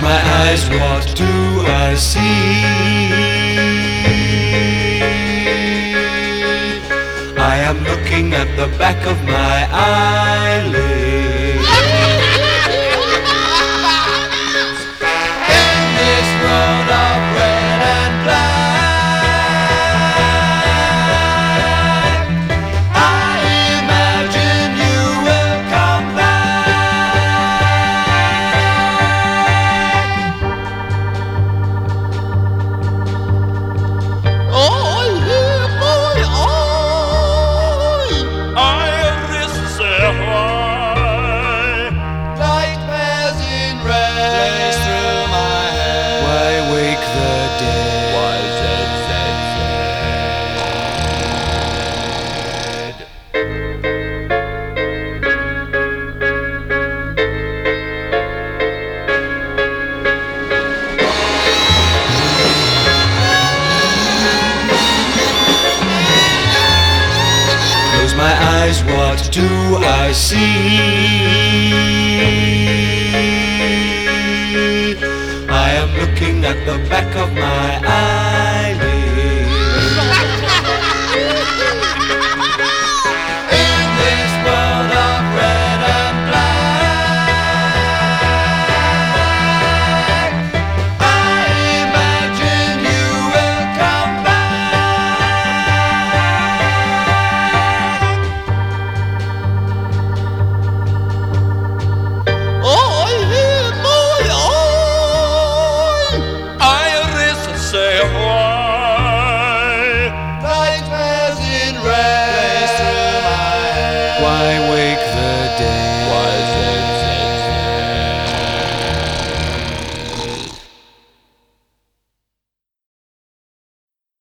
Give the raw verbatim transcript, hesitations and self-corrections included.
my eyes, what do I see? I am looking at the back of my eyelid. In this world of red and black, I imagine you will come back. Oh, yeah, boy, oh. I say why. Nightmares in red Blaze through my head. Why wake the dead? Why said, said, said. Close my eyes, what do I see? I am looking at the back of my eyelid. In this world of red and black, I imagine you will come back. Oh, yeah, boy, oh. Iris say why. Nightmares in red Why